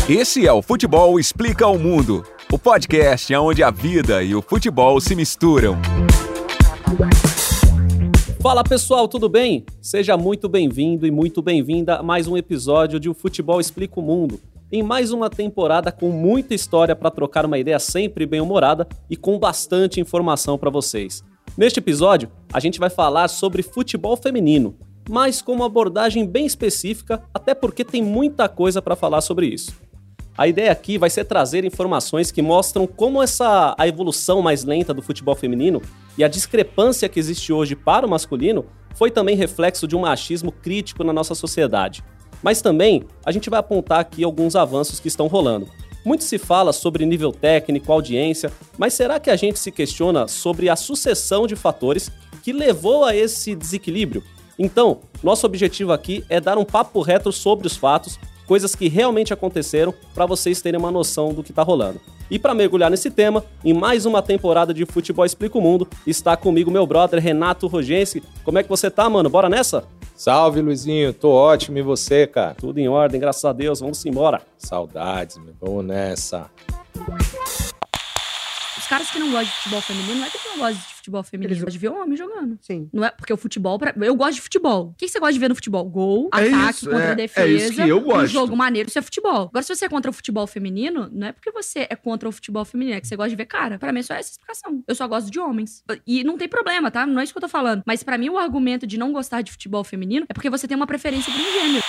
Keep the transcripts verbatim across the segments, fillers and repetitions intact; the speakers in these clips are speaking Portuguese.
Esse é o Futebol Explica ao Mundo, o podcast onde a vida e o futebol se misturam. Fala pessoal, tudo bem? Seja muito bem-vindo e muito bem-vinda a mais um episódio de O Futebol Explica o Mundo. Em mais uma temporada com muita história para trocar uma ideia sempre bem-humorada e com bastante informação para vocês. Neste episódio, a gente vai falar sobre futebol feminino, mas com uma abordagem bem específica, até porque tem muita coisa para falar sobre isso. A ideia aqui vai ser trazer informações que mostram como essa, a evolução mais lenta do futebol feminino e a discrepância que existe hoje para o masculino foi também reflexo de um machismo crítico na nossa sociedade. Mas também a gente vai apontar aqui alguns avanços que estão rolando. Muito se fala sobre nível técnico, audiência, mas será que a gente se questiona sobre a sucessão de fatores que levou a esse desequilíbrio? Então, nosso objetivo aqui é dar um papo reto sobre os fatos, coisas que realmente aconteceram, para vocês terem uma noção do que está rolando. E para mergulhar nesse tema, em mais uma temporada de Futebol Explica o Mundo, está comigo meu brother Renato Rogenski. Como é que você tá, mano? Bora nessa? Salve, Luizinho. Tô ótimo. E você, cara? Tudo em ordem, graças a Deus. Vamos embora. Saudades, meu. Vamos nessa. Os caras que não gostam de futebol feminino, não é que não gostam de futebol feminino, eles gostam de ver homem jogando. Sim. Não é porque o futebol... Pra... Eu gosto de futebol. O que você gosta de ver no futebol? Gol, É ataque, isso, contra é- defesa. é isso que eu Um gosto. jogo maneiro, isso é futebol. Agora, se você é contra o futebol feminino, não é porque você é contra o futebol feminino, é que você gosta de ver cara. Pra mim, é só essa explicação. Eu só gosto de homens. E não tem problema, tá? Não é isso que eu tô falando. Mas pra mim, o argumento de não gostar de futebol feminino é porque você tem uma preferência por um gênero.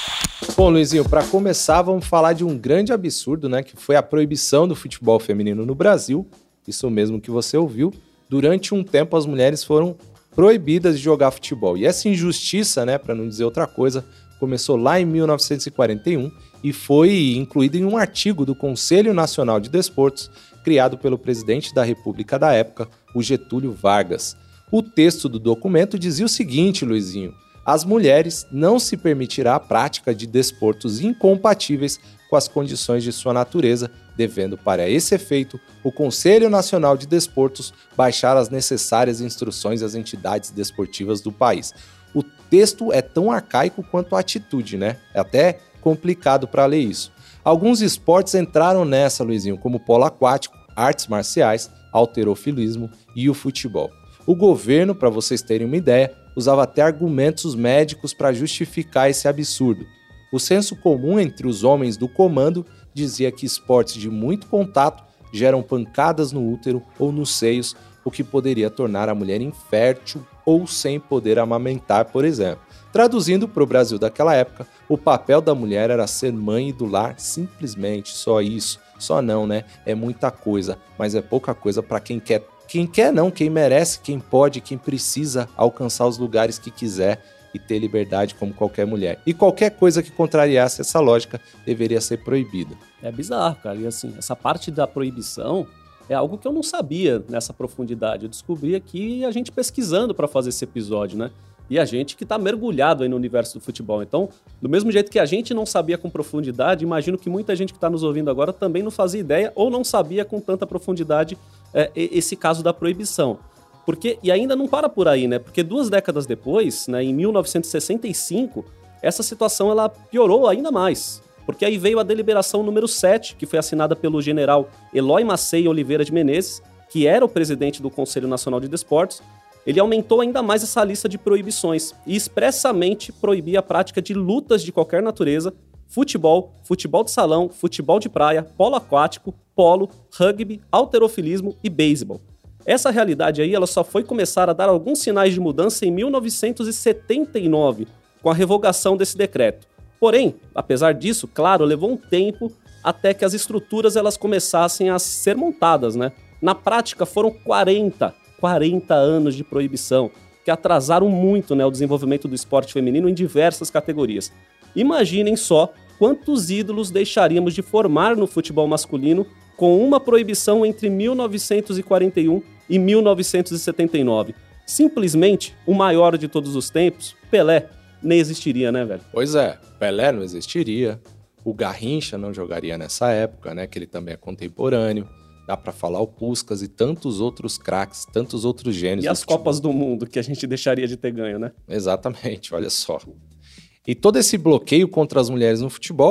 Bom, Luizinho, para começar, vamos falar de um grande absurdo, né? Que foi a proibição do futebol feminino no Brasil. Isso mesmo que você ouviu. Durante um tempo, as mulheres foram proibidas de jogar futebol. E essa injustiça, né, para não dizer outra coisa, começou lá em mil novecentos e quarenta e um e foi incluída em um artigo do Conselho Nacional de Desportos, criado pelo presidente da República da época, o Getúlio Vargas. O texto do documento dizia o seguinte, Luizinho: as mulheres não se permitirá a prática de desportos incompatíveis com as condições de sua natureza, devendo para esse efeito o Conselho Nacional de Desportos baixar as necessárias instruções às entidades desportivas do país. O texto é tão arcaico quanto a atitude, né? É até complicado para ler isso. Alguns esportes entraram nessa, Luizinho, como polo aquático, artes marciais, halterofilismo e o futebol. O governo, para vocês terem uma ideia, usava até argumentos médicos para justificar esse absurdo. O senso comum entre os homens do comando dizia que esportes de muito contato geram pancadas no útero ou nos seios, o que poderia tornar a mulher infértil ou sem poder amamentar, por exemplo. Traduzindo para o Brasil daquela época, o papel da mulher era ser mãe do lar, simplesmente, só isso. Só não, né? É muita coisa, mas é pouca coisa para quem quer. Quem quer não, quem merece, quem pode, quem precisa alcançar os lugares que quiser e ter liberdade como qualquer mulher. E qualquer coisa que contrariasse essa lógica deveria ser proibida. É bizarro, cara. E assim, essa parte da proibição é algo que eu não sabia nessa profundidade. Eu descobri aqui a gente pesquisando para fazer esse episódio, né? E a gente que tá mergulhado aí no universo do futebol. Então, do mesmo jeito que a gente não sabia com profundidade, imagino que muita gente que tá nos ouvindo agora também não fazia ideia ou não sabia com tanta profundidade é, esse caso da proibição. Porque, e ainda não para por aí, né? Porque duas décadas depois, né, em mil novecentos e sessenta e cinco, essa situação ela piorou ainda mais. Porque aí veio a deliberação número sete, que foi assinada pelo general Eloy Macei Oliveira de Menezes, que era o presidente do Conselho Nacional de Desportos. Ele aumentou ainda mais essa lista de proibições e expressamente proibia a prática de lutas de qualquer natureza, futebol, futebol de salão, futebol de praia, polo aquático, polo, rugby, halterofilismo e beisebol. Essa realidade aí ela só foi começar a dar alguns sinais de mudança em mil novecentos e setenta e nove, com a revogação desse decreto. Porém, apesar disso, claro, levou um tempo até que as estruturas elas começassem a ser montadas, né? Na prática, foram quarenta, quarenta anos de proibição, que atrasaram muito, né, o desenvolvimento do esporte feminino em diversas categorias. Imaginem só quantos ídolos deixaríamos de formar no futebol masculino com uma proibição entre mil novecentos e quarenta e um e mil novecentos e setenta e nove. Simplesmente, o maior de todos os tempos, Pelé, nem existiria, né, velho? Pois é, Pelé não existiria, o Garrincha não jogaria nessa época, né, que ele também é contemporâneo. Dá pra falar o Puskás e tantos outros craques, tantos outros gênios. E as Copas do Mundo que a gente deixaria de ter ganho, né? Exatamente, olha só. E todo esse bloqueio contra as mulheres no futebol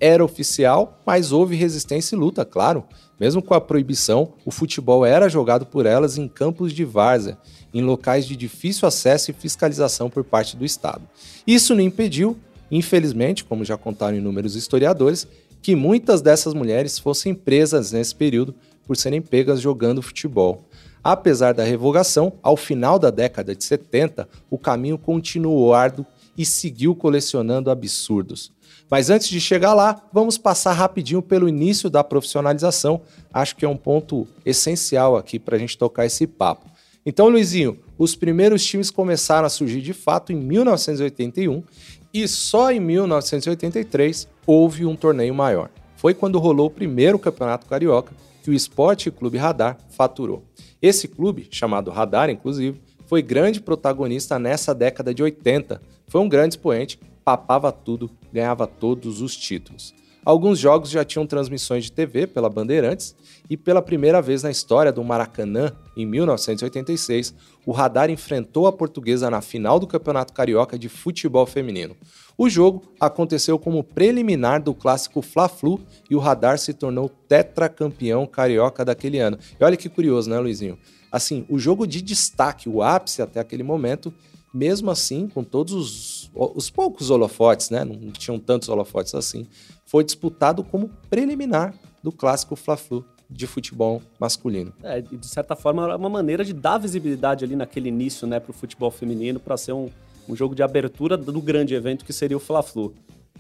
era oficial, mas houve resistência e luta, claro. Mesmo com a proibição, o futebol era jogado por elas em campos de várzea, em locais de difícil acesso e fiscalização por parte do Estado. Isso não impediu, infelizmente, como já contaram inúmeros historiadores, que muitas dessas mulheres fossem presas nesse período por serem pegas jogando futebol. Apesar da revogação, ao final da década de setenta, o caminho continuou árduo e seguiu colecionando absurdos. Mas antes de chegar lá, vamos passar rapidinho pelo início da profissionalização. Acho que é um ponto essencial aqui para a gente tocar esse papo. Então, Luizinho, os primeiros times começaram a surgir de fato em mil novecentos e oitenta e um e só em mil novecentos e oitenta e três houve um torneio maior. Foi quando rolou o primeiro Campeonato Carioca que o Esporte Clube Radar faturou. Esse clube, chamado Radar inclusive, foi grande protagonista nessa década de oitenta. Foi um grande expoente, papava tudo, ganhava todos os títulos. Alguns jogos já tinham transmissões de T V pela Bandeirantes e pela primeira vez na história do Maracanã, em mil novecentos e oitenta e seis, o Radar enfrentou a Portuguesa na final do Campeonato Carioca de Futebol Feminino. O jogo aconteceu como preliminar do clássico Fla-Flu e o Radar se tornou tetracampeão carioca daquele ano. E olha que curioso, né, Luizinho? Assim, o jogo de destaque, o ápice até aquele momento, mesmo assim, com todos os, os poucos holofotes, né? Não tinham tantos holofotes assim, foi disputado como preliminar do clássico Fla-Flu de futebol masculino. É, de certa forma, é uma maneira de dar visibilidade ali naquele início, né, para o futebol feminino, para ser um, um jogo de abertura do grande evento que seria o Fla-Flu.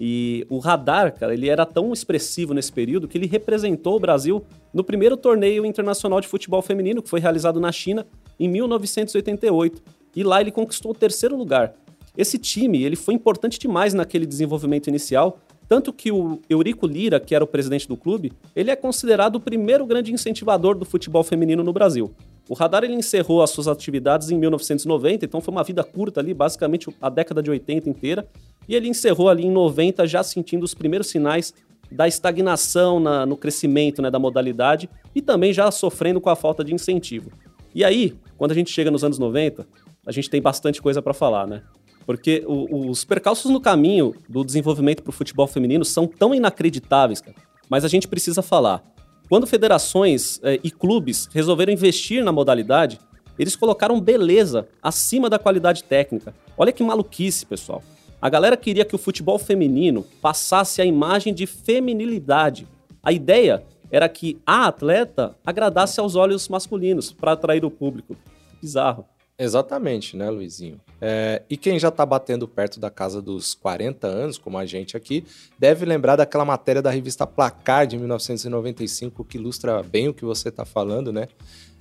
E o Radar, cara, ele era tão expressivo nesse período que ele representou o Brasil no primeiro torneio internacional de futebol feminino, que foi realizado na China em mil novecentos e oitenta e oito. E lá ele conquistou o terceiro lugar. Esse time, ele foi importante demais naquele desenvolvimento inicial, tanto que o Eurico Lira, que era o presidente do clube, ele é considerado o primeiro grande incentivador do futebol feminino no Brasil. O Radar ele encerrou as suas atividades em mil novecentos e noventa, então foi uma vida curta ali, basicamente a década de oitenta inteira, e ele encerrou ali em noventa já sentindo os primeiros sinais da estagnação na, no crescimento, né, da modalidade e também já sofrendo com a falta de incentivo. E aí, quando a gente chega nos anos noventa, a gente tem bastante coisa para falar, né? Porque o, os percalços no caminho do desenvolvimento para o futebol feminino são tão inacreditáveis, cara, mas a gente precisa falar. Quando federações eh, e clubes resolveram investir na modalidade, eles colocaram beleza acima da qualidade técnica. Olha que maluquice, pessoal. A galera queria que o futebol feminino passasse a imagem de feminilidade. A ideia era que a atleta agradasse aos olhos masculinos para atrair o público. Bizarro. Exatamente, né, Luizinho? É, e quem já está batendo perto da casa dos quarenta anos, como a gente aqui, deve lembrar daquela matéria da revista Placar de mil novecentos e noventa e cinco, que ilustra bem o que você está falando, né?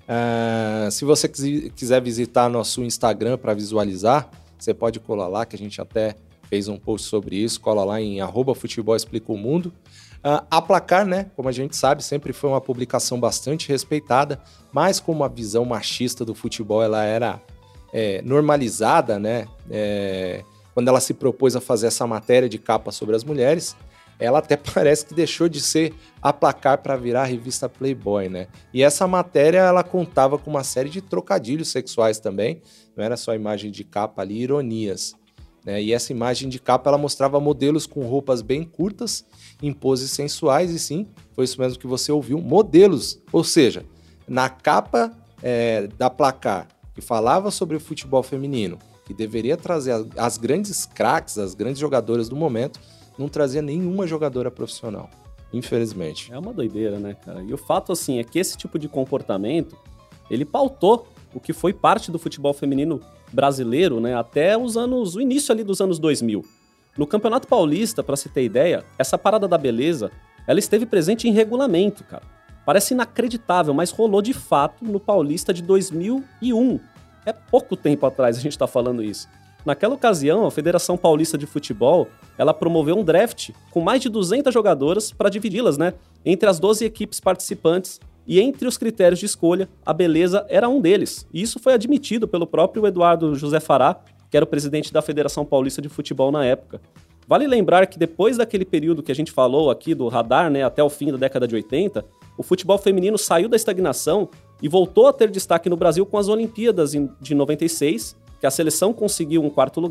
É, se você quiser visitar nosso Instagram para visualizar, você pode colar lá, que a gente até fez um post sobre isso, cola lá em arroba futebol explica o mundo. Uh, a Placar, né, como a gente sabe, sempre foi uma publicação bastante respeitada, mas como a visão machista do futebol ela era é, normalizada, né, é, quando ela se propôs a fazer essa matéria de capa sobre as mulheres, ela até parece que deixou de ser a Placar para virar a revista Playboy, né? E essa matéria ela contava com uma série de trocadilhos sexuais também, não era só imagem de capa ali, ironias. Né? E essa imagem de capa ela mostrava modelos com roupas bem curtas, em poses sensuais, e sim, foi isso mesmo que você ouviu, modelos. Ou seja, na capa é, da Placar, que falava sobre o futebol feminino, que deveria trazer as, as grandes craques, as grandes jogadoras do momento, não trazia nenhuma jogadora profissional, infelizmente. É uma doideira, né, cara? E o fato, assim, é que esse tipo de comportamento, ele pautou o que foi parte do futebol feminino brasileiro, né, até os anos, o início ali dos anos dois mil. No Campeonato Paulista, para se ter ideia, essa parada da beleza, ela esteve presente em regulamento, cara. Parece inacreditável, mas rolou de fato no Paulista de dois mil e um. É pouco tempo atrás a gente tá falando isso. Naquela ocasião, a Federação Paulista de Futebol, ela promoveu um draft com mais de duzentas jogadoras para dividi-las, né, entre as doze equipes participantes. E entre os critérios de escolha, a beleza era um deles. E isso foi admitido pelo próprio Eduardo José Fará, que era o presidente da Federação Paulista de Futebol na época. Vale lembrar que depois daquele período que a gente falou aqui do Radar, né, até o fim da década de oitenta, o futebol feminino saiu da estagnação e voltou a ter destaque no Brasil com as Olimpíadas de noventa e seis, que a seleção conseguiu um quarto lugar,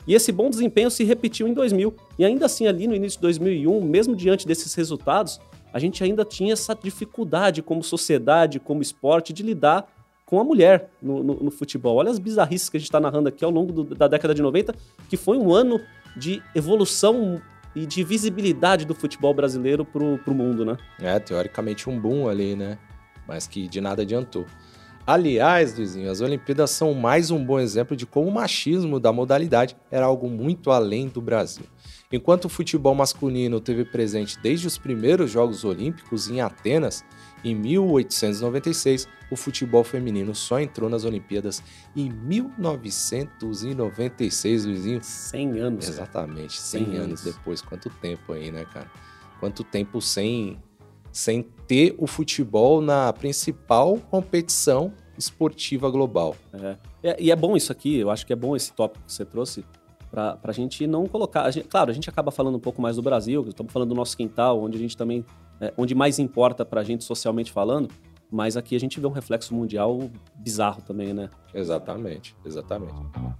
E esse bom desempenho se repetiu em dois mil. E ainda assim, ali no início de dois mil e um, mesmo diante desses resultados, a gente ainda tinha essa dificuldade como sociedade, como esporte, de lidar com a mulher no, no, no futebol. Olha as bizarrices que a gente está narrando aqui ao longo do, da década de noventa, que foi um ano de evolução e de visibilidade do futebol brasileiro pro, pro mundo, né? É, teoricamente um boom ali, né? Mas que de nada adiantou. Aliás, Luizinho, as Olimpíadas são mais um bom exemplo de como o machismo da modalidade era algo muito além do Brasil. Enquanto o futebol masculino teve presente desde os primeiros Jogos Olímpicos em Atenas, em mil oitocentos e noventa e seis, o futebol feminino só entrou nas Olimpíadas em mil novecentos e noventa e seis, Luizinho. cem anos. Exatamente, cem, cem anos. anos depois. Quanto tempo aí, né, cara? Quanto tempo sem... sem ter o futebol na principal competição esportiva global. É. E é bom isso aqui, eu acho que é bom esse tópico que você trouxe, para a gente não colocar... A gente, claro, a gente acaba falando um pouco mais do Brasil, estamos falando do nosso quintal, onde a gente também... É, onde mais importa para a gente socialmente falando, mas aqui a gente vê um reflexo mundial bizarro também, né? Exatamente, exatamente.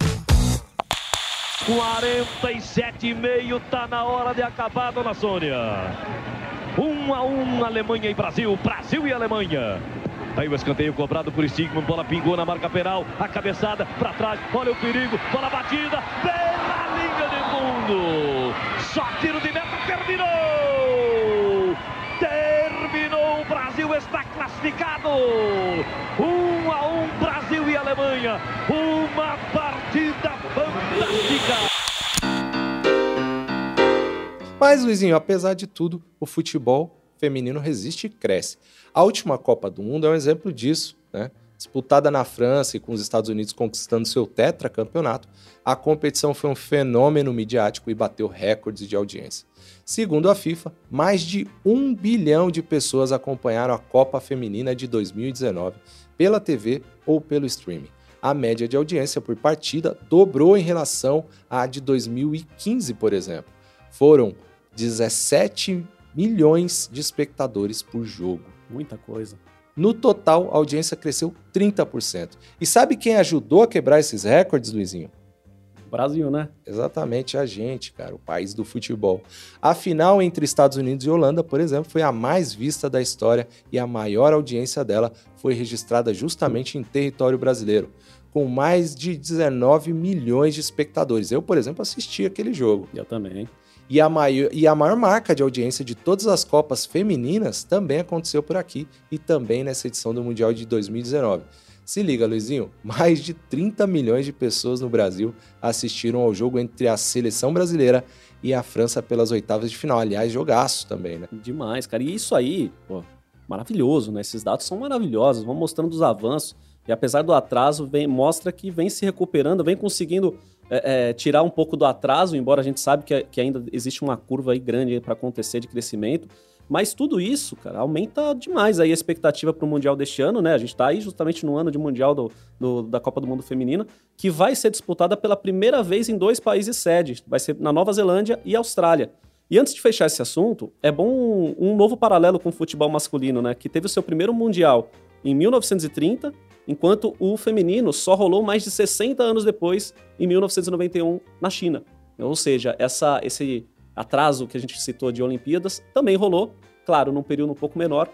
quarenta e sete e meio, tá na hora de acabar, dona Sônia. Um a um, Alemanha e Brasil, Brasil e Alemanha. Aí o escanteio cobrado por Stigman, bola pingou na marca penal, a cabeçada pra trás, olha o perigo, bola batida, pela linha de fundo. Só tiro de meta, terminou! Terminou, o Brasil está classificado. Um a um, Brasil e Alemanha. Uma partida fantástica. Mas, Luizinho, apesar de tudo, o futebol feminino resiste e cresce. A última Copa do Mundo é um exemplo disso, né? Disputada na França e com os Estados Unidos conquistando seu tetracampeonato, a competição foi um fenômeno midiático e bateu recordes de audiência. Segundo a FIFA, mais de um bilhão de pessoas acompanharam a Copa Feminina de dois mil e dezenove pela T V ou pelo streaming. A média de audiência por partida dobrou em relação à de dois mil e quinze, por exemplo. Foram dezessete milhões de espectadores por jogo. Muita coisa. No total, a audiência cresceu trinta por cento. E sabe quem ajudou a quebrar esses recordes, Luizinho? Brasil, né? Exatamente, a gente, cara, o país do futebol. A final entre Estados Unidos e Holanda, por exemplo, foi a mais vista da história e a maior audiência dela foi registrada justamente em território brasileiro, com mais de dezenove milhões de espectadores. Eu, por exemplo, assisti aquele jogo. Eu também. E a, maior, e a maior marca de audiência de todas as Copas femininas também aconteceu por aqui e também nessa edição do Mundial de dois mil e dezenove. Se liga, Luizinho, mais de trinta milhões de pessoas no Brasil assistiram ao jogo entre a seleção brasileira e a França pelas oitavas de final. Aliás, jogaço também, né? Demais, cara. E isso aí, pô, maravilhoso, né? Esses dados são maravilhosos, vão mostrando os avanços. E apesar do atraso, vem, mostra que vem se recuperando, vem conseguindo é, é, tirar um pouco do atraso, embora a gente sabe que, que ainda existe uma curva aí grande para acontecer de crescimento. Mas tudo isso, cara, aumenta demais aí a expectativa para o Mundial deste ano, né? A gente está aí justamente no ano de Mundial do, do, da Copa do Mundo Feminina, que vai ser disputada pela primeira vez em dois países sede. Vai ser na Nova Zelândia e Austrália. E antes de fechar esse assunto, é bom um, um novo paralelo com o futebol masculino, né? Que teve o seu primeiro Mundial em mil novecentos e trinta, enquanto o feminino só rolou mais de sessenta anos depois, em mil novecentos e noventa e um, na China. Ou seja, essa, esse atraso que a gente citou de Olimpíadas também rolou, claro, num período um pouco menor,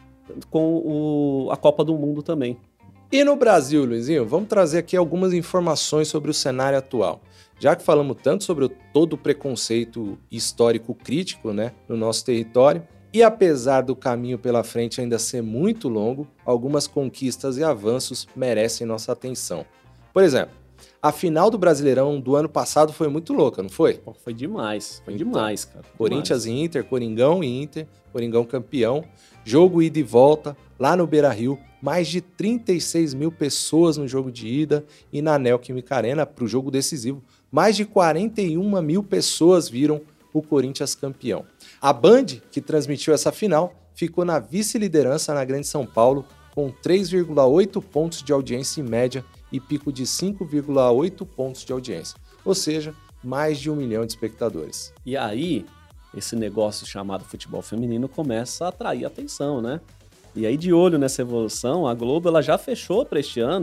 com o, a Copa do Mundo também. E no Brasil, Luizinho, vamos trazer aqui algumas informações sobre o cenário atual. Já que falamos tanto sobre o, todo o preconceito histórico crítico, né, no nosso território, e apesar do caminho pela frente ainda ser muito longo, algumas conquistas e avanços merecem nossa atenção. Por exemplo, a final do Brasileirão do ano passado foi muito louca, não foi? Pô, foi demais, foi então, demais, cara. Corinthians demais. e Inter, Coringão e Inter, Coringão campeão, jogo ida e volta, lá no Beira-Rio, mais de trinta e seis mil pessoas no jogo de ida e na Neoquímica Arena para o jogo decisivo, mais de quarenta e uma mil pessoas viram o Corinthians campeão. A Band, que transmitiu essa final, ficou na vice-liderança na Grande São Paulo, com três vírgula oito pontos de audiência em média e pico de cinco vírgula oito pontos de audiência, ou seja, mais de um milhão de espectadores. E aí, esse negócio chamado futebol feminino começa a atrair atenção, né? E aí, de olho nessa evolução, a Globo ela já fechou para este ano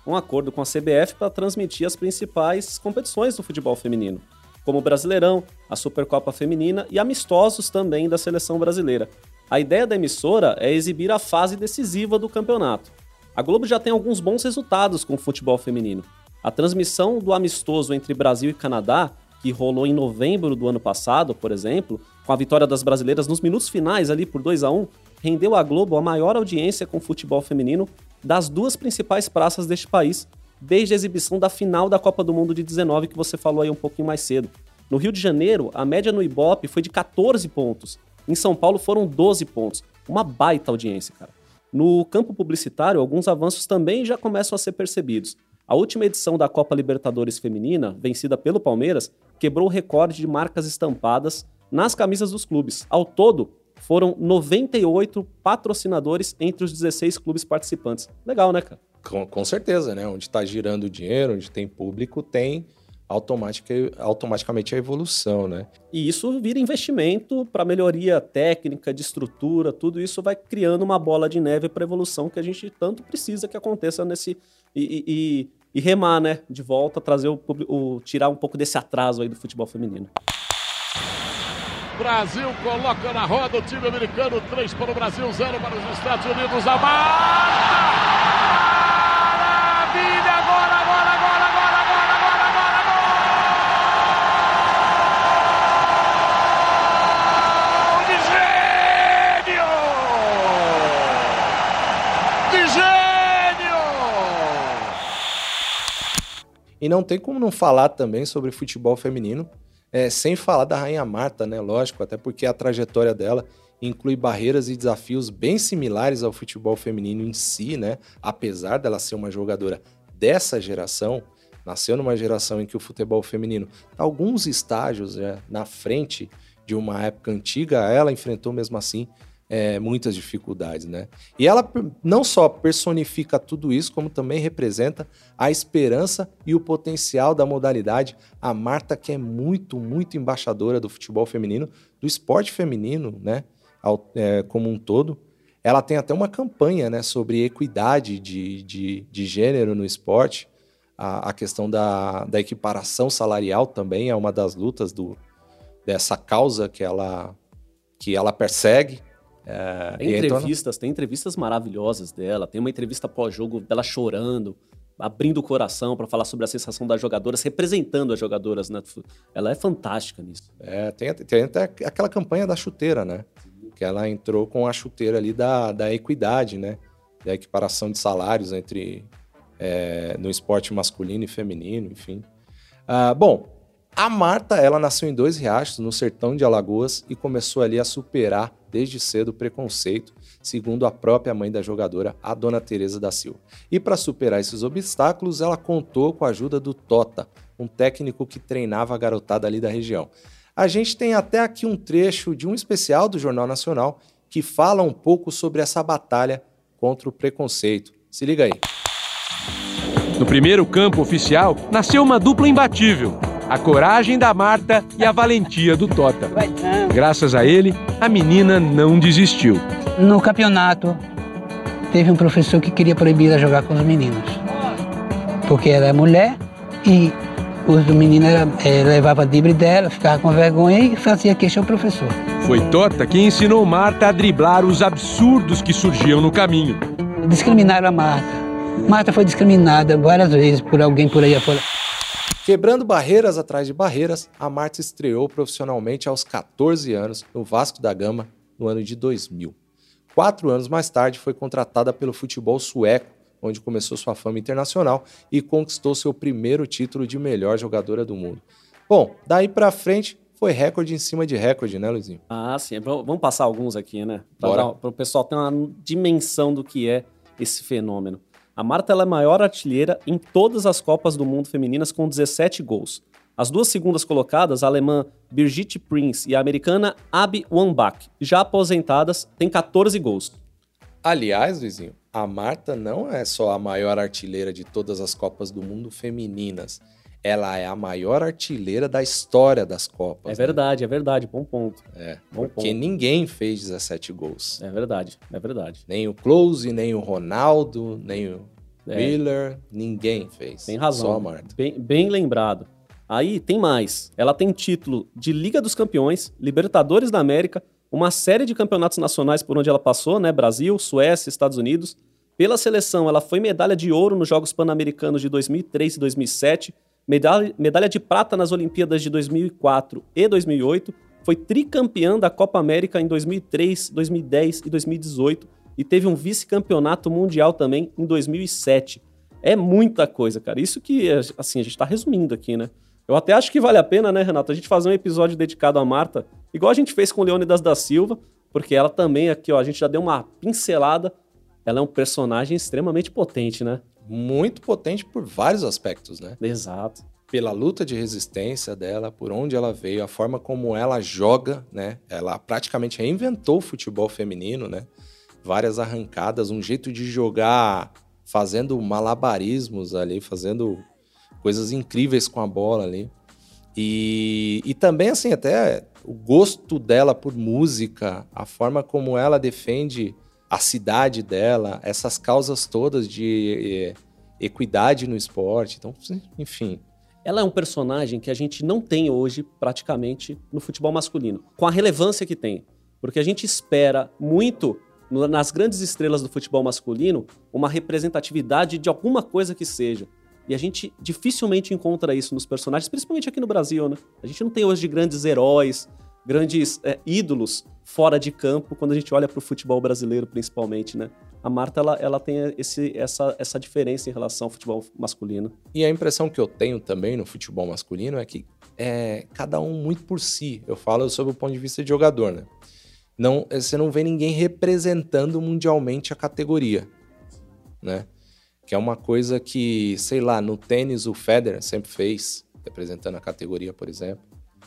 um acordo com a C B F para transmitir as principais competições do futebol feminino, como o Brasileirão, a Supercopa Feminina e amistosos também da seleção brasileira. A ideia da emissora é exibir a fase decisiva do campeonato. A Globo já tem alguns bons resultados com o futebol feminino. A transmissão do amistoso entre Brasil e Canadá, que rolou em novembro do ano passado, por exemplo, com a vitória das brasileiras nos minutos finais ali por dois a um, rendeu à Globo a maior audiência com futebol feminino das duas principais praças deste país, desde a exibição da final da Copa do Mundo de dezenove, que você falou aí um pouquinho mais cedo. No Rio de Janeiro, a média no Ibope foi de catorze pontos. Em São Paulo foram doze pontos. Uma baita audiência, cara. No campo publicitário, alguns avanços também já começam a ser percebidos. A última edição da Copa Libertadores Feminina, vencida pelo Palmeiras, quebrou o recorde de marcas estampadas nas camisas dos clubes. Ao todo, foram noventa e oito patrocinadores entre os dezesseis clubes participantes. Legal, né, cara? Com, com certeza, né? Onde está girando dinheiro, onde tem público, tem automática, automaticamente a evolução, né? E isso vira investimento para melhoria técnica, de estrutura, tudo isso vai criando uma bola de neve para a evolução que a gente tanto precisa que aconteça nesse... E, e, e remar, né? De volta, trazer o, o tirar um pouco desse atraso aí do futebol feminino. Brasil coloca na roda o time americano, três para o Brasil, zero para os Estados Unidos. A Marta! Maravilha! Agora, agora, agora, agora, agora, agora, agora, gol! De gênio! De gênio! E não tem como não falar também sobre futebol feminino, É, sem falar da Rainha Marta, né? Lógico, até porque a trajetória dela inclui barreiras e desafios bem similares ao futebol feminino em si, né? Apesar dela ser uma jogadora dessa geração, nasceu numa geração em que o futebol feminino está alguns estágios né, na frente de uma época antiga, ela enfrentou mesmo assim é, muitas dificuldades, né? E ela não só personifica tudo isso, como também representa a esperança e o potencial da modalidade. A Marta, que é muito, muito embaixadora do futebol feminino, do esporte feminino, né? Ao, é, como um todo. Ela tem até uma campanha, né, sobre equidade de, de, de gênero no esporte. A, a questão da, da equiparação salarial também é uma das lutas do, dessa causa que ela, que ela persegue. É, tem entrevistas, então... tem entrevistas maravilhosas dela. Tem uma entrevista pós-jogo dela chorando, abrindo o coração para falar sobre a sensação das jogadoras, representando as jogadoras, né? Ela é fantástica nisso. É, tem, tem até aquela campanha da chuteira, né? Que ela entrou com a chuteira ali da, da equidade, né? Da equiparação de salários entre é, no esporte masculino e feminino, enfim. Ah, bom, a Marta, ela nasceu em Dois Riachos, no sertão de Alagoas, e começou ali a superar desde cedo o preconceito, segundo a própria mãe da jogadora, a dona Tereza da Silva. E para superar esses obstáculos, ela contou com a ajuda do Tota, um técnico que treinava a garotada ali da região. A gente tem até aqui um trecho de um especial do Jornal Nacional que fala um pouco sobre essa batalha contra o preconceito. Se liga aí. No primeiro campo oficial, nasceu uma dupla imbatível. A coragem da Marta e a valentia do Tota. Graças a ele, a menina não desistiu. No campeonato, teve um professor que queria proibir ela jogar com os meninos. Porque ela é mulher e os meninos é, levavam a drible dela, ficava com vergonha e fazia queixa ao professor. Foi Tota quem ensinou Marta a driblar os absurdos que surgiam no caminho. Discriminaram a Marta. Marta foi discriminada várias vezes por alguém por aí afora. Quebrando barreiras atrás de barreiras, a Marta estreou profissionalmente aos catorze anos no Vasco da Gama no ano de dois mil. Quatro anos mais tarde foi contratada pelo futebol sueco, onde começou sua fama internacional e conquistou seu primeiro título de melhor jogadora do mundo. Bom, daí pra frente foi recorde em cima de recorde, né, Luizinho? Ah, sim. Vamos passar alguns aqui, né? Para o pessoal ter uma dimensão do que é esse fenômeno. A Marta ela é a maior artilheira em todas as Copas do Mundo femininas com dezessete gols. As duas segundas colocadas, a alemã Birgit Prinz e a americana Abby Wambach, já aposentadas, têm catorze gols. Aliás, Luizinho, a Marta não é só a maior artilheira de todas as Copas do Mundo femininas. Ela é a maior artilheira da história das Copas. É verdade, né? É verdade. Bom ponto. É, Bom porque ponto. ninguém fez dezessete gols. É verdade, é verdade. Nem o Klose, nem o Ronaldo, nem o É. Miller, ninguém fez. Tem razão. Só a Marta. Bem, bem lembrado. Aí tem mais. Ela tem título de Liga dos Campeões, Libertadores da América, uma série de campeonatos nacionais por onde ela passou, né? Brasil, Suécia, Estados Unidos. Pela seleção, ela foi medalha de ouro nos Jogos Pan-Americanos de dois mil e três e dois mil e sete, medalha, medalha de prata nas Olimpíadas de dois mil e quatro e dois mil e oito, foi tricampeã da Copa América em dois mil e três, dois mil e dez e dois mil e dezoito e teve um vice-campeonato mundial também em dois mil e sete. É muita coisa, cara. Isso que, assim, a gente tá resumindo aqui, né? Eu até acho que vale a pena, né, Renato, a gente fazer um episódio dedicado à Marta, igual a gente fez com Leônidas da Silva, porque ela também aqui, ó, a gente já deu uma pincelada. Ela é um personagem extremamente potente, né? Muito potente por vários aspectos, né? Exato. Pela luta de resistência dela, por onde ela veio, a forma como ela joga, né? Ela praticamente reinventou o futebol feminino, né? Várias arrancadas, um jeito de jogar fazendo malabarismos ali, fazendo coisas incríveis com a bola ali. E, e também, assim, até o gosto dela por música, a forma como ela defende a cidade dela, essas causas todas de equidade no esporte. Então, enfim. Ela é um personagem que a gente não tem hoje, praticamente, no futebol masculino, com a relevância que tem. Porque a gente espera muito, nas grandes estrelas do futebol masculino, uma representatividade de alguma coisa que seja. E a gente dificilmente encontra isso nos personagens, principalmente aqui no Brasil, né? A gente não tem hoje grandes heróis, grandes é, ídolos fora de campo, quando a gente olha para o futebol brasileiro, principalmente, né? A Marta, ela, ela tem esse, essa, essa diferença em relação ao futebol masculino. E a impressão que eu tenho também no futebol masculino é que é cada um muito por si. Eu falo sobre o ponto de vista de jogador, né? Não, você não vê ninguém representando mundialmente a categoria, né? Que é uma coisa que, sei lá, no tênis o Federer sempre fez, representando a categoria, por exemplo.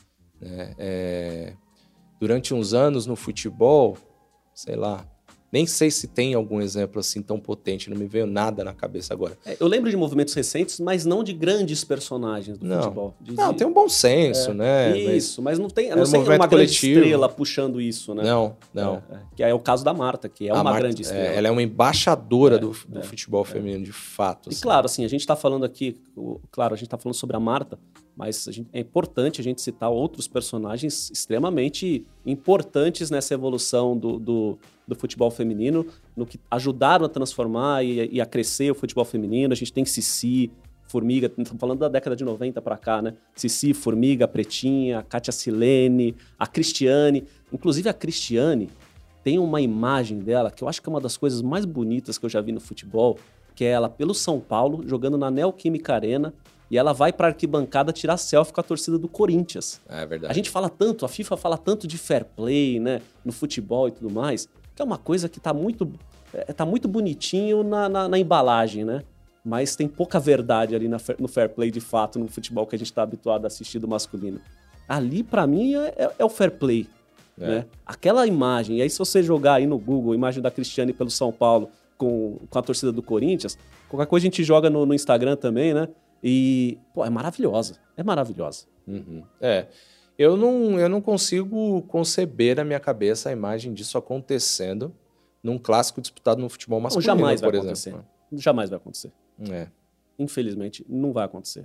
Né? É... Durante uns anos no futebol, sei lá, nem sei se tem algum exemplo assim tão potente, não me veio nada na cabeça agora. É, eu lembro de movimentos recentes, mas não de grandes personagens do não. futebol. De, não, de... tem um bom senso, é, né? Isso, mas, mas não tem, é não um tem uma grande coletivo. estrela puxando isso, né? Não, não. É, é, que é o caso da Marta, que é a uma Marta, grande estrela. É, ela é uma embaixadora é, do, do é, futebol feminino, é. de fato. E assim. claro, assim, a gente está falando aqui, claro, a gente está falando sobre a Marta, mas a gente, é importante a gente citar outros personagens extremamente importantes nessa evolução do, do, do futebol feminino, no que ajudaram a transformar e, e a crescer o futebol feminino. A gente tem Cici, Formiga, estamos falando da década de noventa para cá, né? Cici, Formiga, Pretinha, a Kátia Silene, a Cristiane. Inclusive a Cristiane tem uma imagem dela que eu acho que é uma das coisas mais bonitas que eu já vi no futebol, que é ela pelo São Paulo, jogando na Neoquímica Arena, e ela vai para a arquibancada tirar selfie com a torcida do Corinthians. É verdade. A gente fala tanto, a FIFA fala tanto de fair play, né, no futebol e tudo mais, que é uma coisa que tá muito, é, tá muito bonitinho na, na, na embalagem, né? Mas tem pouca verdade ali na, no fair play de fato no futebol que a gente está habituado a assistir do masculino. Ali, para mim, é, é, é o fair play. É. Né? Aquela imagem, e aí se você jogar aí no Google, a imagem da Cristiane pelo São Paulo com, com a torcida do Corinthians, qualquer coisa a gente joga no, no Instagram também, né? E, pô, é maravilhosa. É maravilhosa. Uhum. É. Eu não, eu não consigo conceber na minha cabeça a imagem disso acontecendo num clássico disputado no futebol masculino, não, jamais por vai exemplo. Acontecer. Jamais vai acontecer. É. Infelizmente, não vai acontecer.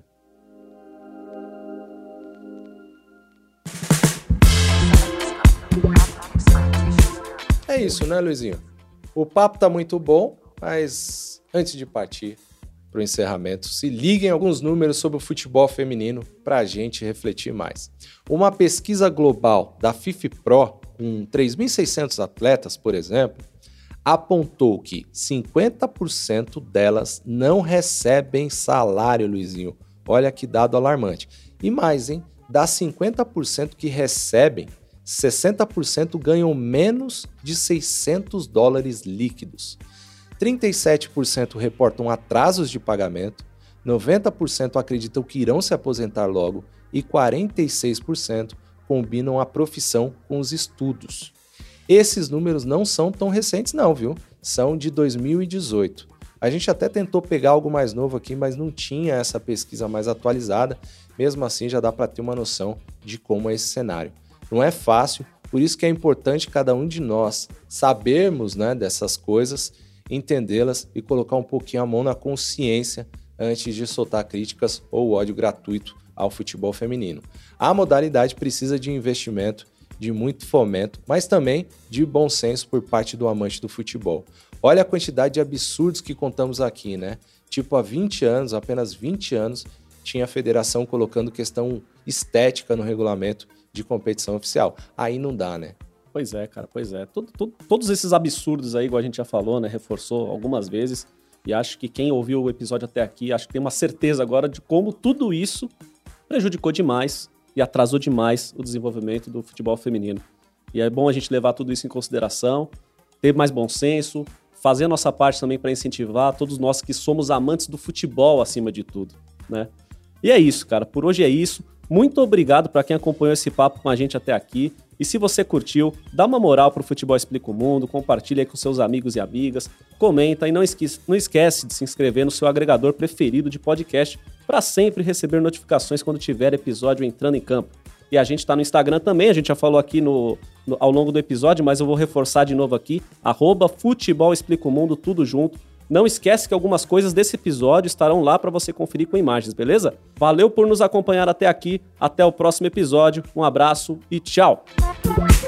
É isso, né, Luizinho? O papo tá muito bom, mas antes de partir para o encerramento, se liguem alguns números sobre o futebol feminino para a gente refletir mais. Uma pesquisa global da FIFPro, com três mil e seiscentos atletas, por exemplo, apontou que cinquenta por cento delas não recebem salário, Luizinho. Olha que dado alarmante. E mais, hein? Das cinquenta por cento que recebem, sessenta por cento ganham menos de seiscentos dólares líquidos. trinta e sete por cento reportam atrasos de pagamento, noventa por cento acreditam que irão se aposentar logo e quarenta e seis por cento combinam a profissão com os estudos. Esses números não são tão recentes não, viu? São de dois mil e dezoito. A gente até tentou pegar algo mais novo aqui, mas não tinha essa pesquisa mais atualizada. Mesmo assim, já dá para ter uma noção de como é esse cenário. Não é fácil, por isso que é importante cada um de nós sabermos, né, dessas coisas entendê-las e colocar um pouquinho a mão na consciência antes de soltar críticas ou ódio gratuito ao futebol feminino. A modalidade precisa de investimento, de muito fomento, mas também de bom senso por parte do amante do futebol. Olha a quantidade de absurdos que contamos aqui, né? Tipo, há vinte anos, apenas vinte anos, tinha a federação colocando questão estética no regulamento de competição oficial. Aí não dá, né? Pois é, cara, pois é. Todo, todo, todos esses absurdos aí, igual a gente já falou, né? Reforçou algumas vezes. E acho que quem ouviu o episódio até aqui, acho que tem uma certeza agora de como tudo isso prejudicou demais e atrasou demais o desenvolvimento do futebol feminino. E é bom a gente levar tudo isso em consideração, ter mais bom senso, fazer a nossa parte também para incentivar todos nós que somos amantes do futebol acima de tudo, né? E é isso, cara. Por hoje é isso. Muito obrigado para quem acompanhou esse papo com a gente até aqui. E se você curtiu, dá uma moral pro Futebol Explica o Mundo, compartilha aí com seus amigos e amigas, comenta e não esquece, não esquece de se inscrever no seu agregador preferido de podcast para sempre receber notificações quando tiver episódio entrando em campo. E a gente está no Instagram também, a gente já falou aqui no, no, ao longo do episódio, mas eu vou reforçar de novo aqui, arroba Futebol Explica o Mundo, tudo junto. Não esquece que algumas coisas desse episódio estarão lá para você conferir com imagens, beleza? Valeu por nos acompanhar até aqui, até o próximo episódio, um abraço e tchau!